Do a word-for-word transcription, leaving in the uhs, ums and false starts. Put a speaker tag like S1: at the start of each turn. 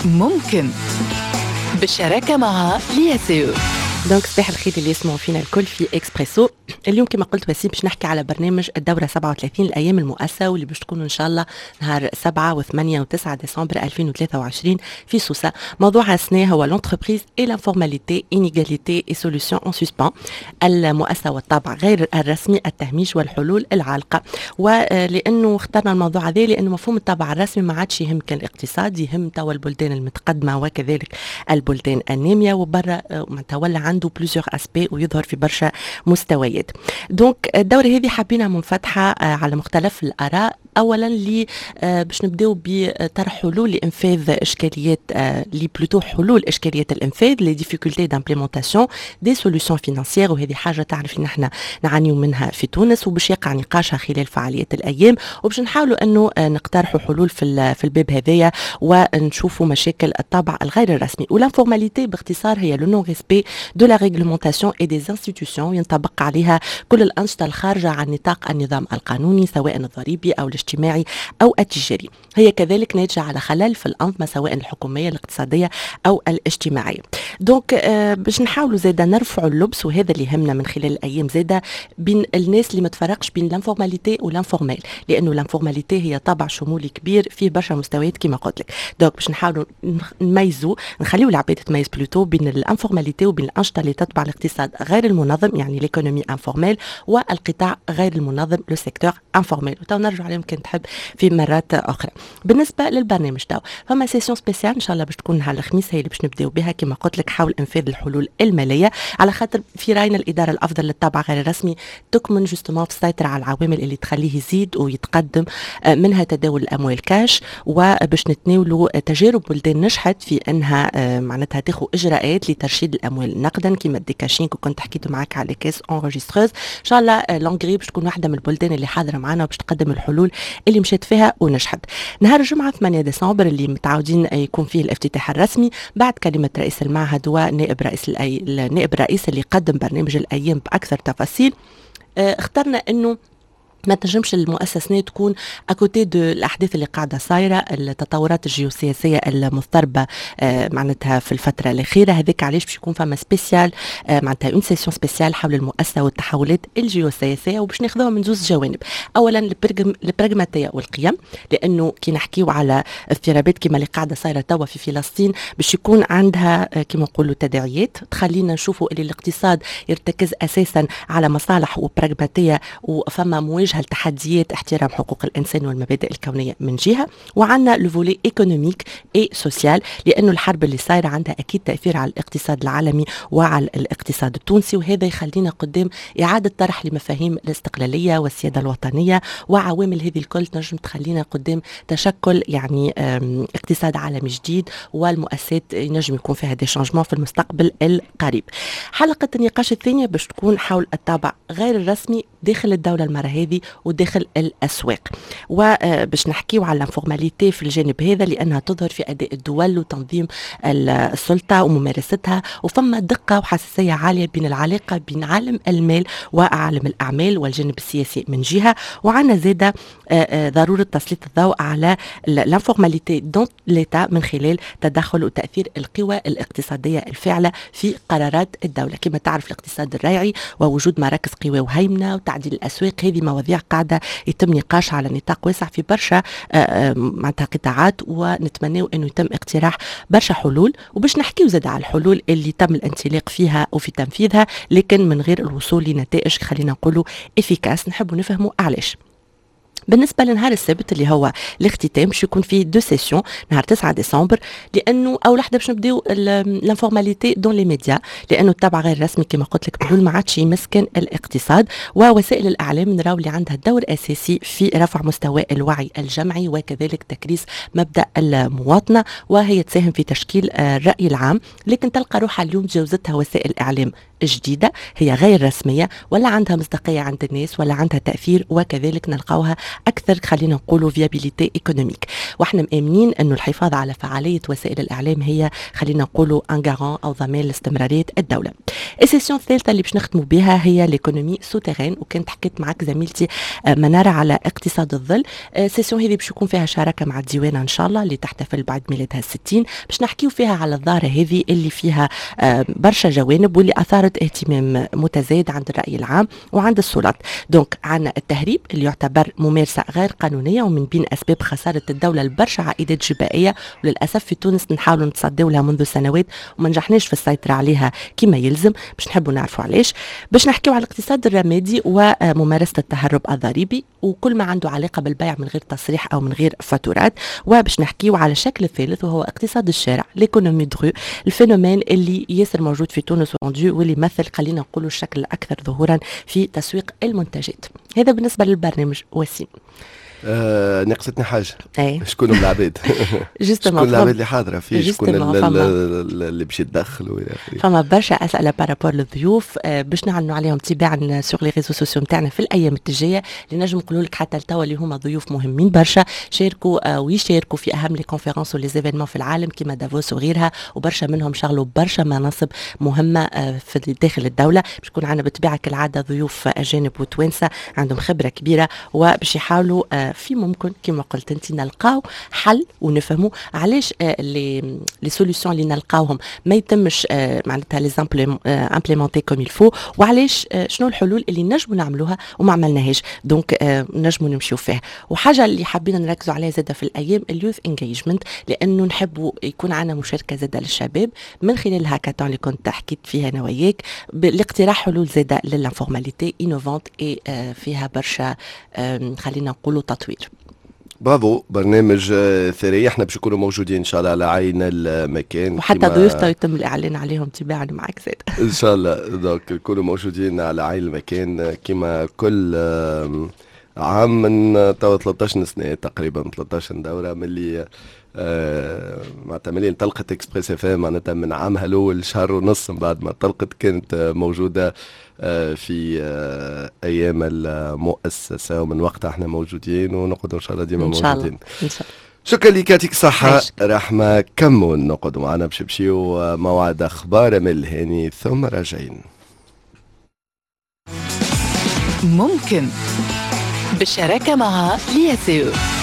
S1: ممكن بالشراكة مع لياسيو.
S2: دونك صباح الخير اللي يسمعوا فينا الكل في إكسبريسو. اليوم كما قلت وسيم باش نحكي على برنامج الدورة سبعة وثلاثين الأيام المؤسسة واللي باش تكون إن شاء الله نهار سبعة وثمانية وتسعة ديسمبر ألفين وثلاثة وعشرين في سوسة. موضوع السنة هو لونتربريز اي لانفورماليتي انيغاليتي اي سوليوشن اون سسبان، المؤسسة والطابع غير الرسمي، التهميش والحلول العالقة. ولأنه اخترنا الموضوع هذا لأنه مفهوم الطابع الرسمي ما عادش يهم كان الاقتصاد، يهم توا البلدان المتقدمة وكذلك البلدان النامية، وبرا تولى عنده بلوزيور اسبي ويظهر في برشا مستويات. دونك الدورة هذه حابينها منفتحة على مختلف الآراء. اولا لي باش نبداو بطرح حلول لانفاذ اشكاليات لي بلوتو حلول اشكاليات الانفاذ لي ديفيكولتي دامبليمونطاسيون دي سوليوشن فينانسيير، وهذه حاجه تعرف ان احنا نعانيو منها في تونس، وباش يقع نقاشها خلال فعاليات الايام، وباش نحاولوا انه نقترحوا حلول في في الباب هذايا ونشوفوا مشاكل الطابع الغير الرسمي. والانفورماليتي باختصار هي لو نون ريسبي دو لا ريغلومونطاسيون اي دي انستيتيوشن ينطبق عليها كل الانشطه الخارجه عن نطاق النظام القانوني سواء الضريبي او الاجتماعي أو التجاري. هي كذلك ناتجة على خلل في الأنظمة سواء الحكومية الاقتصادية أو الاجتماعية. دونك آه باش نحاولوا زادا نرفعوا اللبس، وهذا اللي يهمنا من خلال الأيام زادا بين الناس اللي ما تفرقش بين الانفورماليتي والانفورمال، لأنه الانفورماليتي هي طابع شمولي كبير فيه برشا مستويات كما قلت لك. دونك باش نحاولوا نميزوا نخليوا العباد تميز بلوتو بين الانفورماليتي وبين الأنشطة اللي تتبع الاقتصاد غير المنظم، يعني ليكونومي انفورمال، والقطاع غير المنظم لو سيكتور انفورمال. وتو نرجع عليهم كان تحب في مرات اخرى. بالنسبه للبرنامج تاعو فما سيسيون سبيسيال ان شاء الله باش تكون نهار الخميس، هي اللي باش نبداو بها كما قلت لك حول انفاذ الحلول الماليه، على خاطر في راينا الاداره الافضل للطابع غير الرسمي تكمن جوستومون في السيطره على العوامل اللي تخليه يزيد ويتقدم، منها تداول الاموال كاش، وباش نتناولوا تجارب بلدان نجحت في انها معناتها تاخذ اجراءات لترشيد الاموال نقدا كما الديكاشين كنت حكيت معك على كاس انريجستريز. ان شاء الله لونغري باش تكون واحده من البلدان اللي حاضره معنا وباش تقدم الحلول اللي مشيت فيها ونجحت. نهار الجمعة ثمانية ديسمبر اللي متعودين يكون فيه الافتتاح الرسمي بعد كلمة رئيس المعهد ونائب رئيس الأي... النائب الرئيس اللي قدم برنامج الأيام بأكثر تفاصيل. اه اخترنا أنه ما تنجمش المؤسسة تكون أكوتي دو الأحداث اللي قاعدة صايرة، التطورات الجيوسياسية المضطربة آه معناتها في الفترة الأخيرة. هذاك علاش باش يكون فما سبيسيال آه معناتها اون سيسيون سبيسيال حول المؤسسة والتحولات الجيوسياسية، وباش ناخذوها من زوج جوانب. أولا البراغماتية والقيم، لأنه كي نحكيو على اضطرابات كما اللي قاعدة صايرة توا في فلسطين باش يكون عندها آه كما نقولوا تداعيات تخلينا نشوفوا اللي الاقتصاد يرتكز أساسا على مصالح وبراغماتية، وفما مواجهة التحديات احترام حقوق الانسان والمبادئ الكونيه من جهه، وعندنا لو فولي ايكونوميك اي سوسيال، لانه الحرب اللي صايره عندها اكيد تاثير على الاقتصاد العالمي وعلى الاقتصاد التونسي، وهذا يخلينا قدام اعاده طرح لمفاهيم الاستقلاليه والسياده الوطنيه، وعوامل هذه الكل تنجم تخلينا قدام تشكل يعني اقتصاد عالمي جديد، والمؤسسات ينجم يكون فيها دي شانجمون في المستقبل القريب. حلقه النقاش الثانيه باش تكون حول الطابع غير الرسمي داخل الدوله المره هذه وداخل الأسواق، وباش نحكيو على الانفورماليتي في الجانب هذا لأنها تظهر في أداء الدول وتنظيم السلطة وممارستها، وفما دقة وحساسية عالية بين العلاقة بين عالم المال وعالم الأعمال والجانب السياسي من جهة. وعنا زادة ضرورة تسليط الضوء على الانفورماليتي دون ليتا من خلال تدخل وتأثير القوى الاقتصادية الفاعلة في قرارات الدولة. كما تعرف الاقتصاد الريعي ووجود مراكز قوى وهيمنة وتعديل الأسواق، هذه مواضيع قاعدة يتم نقاش على نطاق واسع في برشا معناتها قطاعات، ونتمنى انه يتم اقتراح برشا حلول، وباش نحكيو زاد على الحلول اللي تم الانطلاق فيها وفي تنفيذها لكن من غير الوصول لنتائج خلينا نقولوا افيكاس. نحبوا نفهموا علاش. بالنسبه لنهار السبت اللي هو الاختتام باش يكون فيه دو سيسيون نهار تسعة ديسمبر، لانه اول وحده باش نبداو الانفورماليتي دون لي ميديا، لانه التابع غير الرسمي كما قلت لك بحلول ما عادش يمسكن الاقتصاد، ووسائل الاعلام نراو اللي عندها دور اساسي في رفع مستوى الوعي الجمعي وكذلك تكريس مبدا المواطنه، وهي تساهم في تشكيل الراي العام، لكن تلقى روحها اليوم تجاوزتها وسائل الاعلام جديدة هي غير رسمية ولا عندها مصداقية عند الناس ولا عندها تأثير، وكذلك نلقاوها أكثر خلينا نقولوا فيابيليتي ايكونوميك. واحنا مآمنين أنه الحفاظ على فعالية وسائل الإعلام هي خلينا نقولوا ان غارون أو ضمان لاستمرارية الدولة. السيسيون الثالثة اللي باش نختموا بها هي ليكونومي سوتيرين، وكانت حكيت معك زميلتي منارة على اقتصاد الظل. السيسيون هذه باش يكون فيها شراكة مع الديوانة إن شاء الله اللي تحتفل بعد ميلادها الستين، باش نحكيو فيها على الظاهرة هذه اللي فيها برشا جوانب واللي أثارت اهتمام متزايد عند الرأي العام وعند السلطات. دونك عندنا التهريب اللي يعتبر ممارسة غير قانونية ومن بين أسباب خسارة الدولة لبرشا عائدات جبائية، وللأسف في تونس نحاولوا نتصدوا لها منذ سنوات وما نجحناش في السيطرة عليها كما يلزم. باش نحبوا نعرفوا علاش. باش نحكيو على الاقتصاد الرمادي وممارسة التهرب الضريبي وكل ما عنده علاقة بالبيع من غير تصريح أو من غير فاتورات. وباش نحكيو على الشكل الثالث وهو اقتصاد الشارع، ليكونومي درو، الفينومين اللي ياسر موجود في تونس وندو واللي يمثل خلينا نقولوا الشكل الأكثر ظهورا في تسويق المنتجات. هذا بالنسبة للبرنامج. وسيم
S3: آه ناقصتني حاجه.
S2: ايه.
S3: شكون العباد؟ شكون العباد اللي حاضره فيه؟ شكون اللي باش يتدخلوا الى اخره؟
S2: فما برشا اسئله بارابور للضيوف آه باش نعلنوا عليهم تباعا سوغ لي ريزو سوسيو نتاعنا في الايام الجايه، اللي نجم نقولوا لك حتى لتوا اللي هما ضيوف مهمين برشا شاركوا آه ويشاركوا في اهم لي كونفيرونس وليزيفينمون في العالم كما دافوس وغيرها، وبرشا منهم شغلوا برشا مناصب مهمه آه في داخل الدوله. باش يكون عندنا بالطبيعه كالعاده ضيوف اجانب وتوانسه عندهم خبره كبيره وباش يحاولوا آه في ممكن كما قلت انت نلقاو حل ونفهموا علاش لي لي سوليوشن اللي نلقاوهم ما يتمش معناتها لي امبليمونتي كوم يلفو، وعلاش شنو الحلول اللي نجموا نعملوها وما عملناهاش. دونك نجموا نمشيو فيها. وحاجه اللي حابين نركزوا عليها زاده في الايام اليوث انجيجمنت، لانه نحبوا يكون عندنا مشاركه زاده للشباب من خلال الهاكاثون اللي كنت حكيت فيها انا وياك، لاقتراح حلول زاده للانفورماليتي انوفونت اي فيها برشا خلينا نقولوا تطوير.
S3: برافو، برنامج ثري. احنا باش نكونوا موجودين ان شاء الله على عين المكان،
S2: وحتى ضيوفته يتم الاعلان عليهم تباعا معك زاد
S3: ان شاء الله. دونك نكونوا موجودين على عين المكان كما كل عام من توا ثلاثة عشر سنه تقريبا، ثلاثة عشر دوره من اللي آه معناتها ملي انطلقت اكسبريس اف ام معناتها من عامها الاول شهر ونص من بعد ما انطلقت كانت موجوده آه في آه ايام المؤسسه، ومن وقتها احنا موجودين ونقعدوا ان شاء الله ديما موجودين
S2: ان شاء الله. إن شاء الله.
S3: شكرا لك، يعطيك الصحة رحمة. كمون نقعدوا معنا باش نمشيو موعد اخبار من الهاني ثم راجعين.
S1: ممكن بالشراكة مع لياسيو.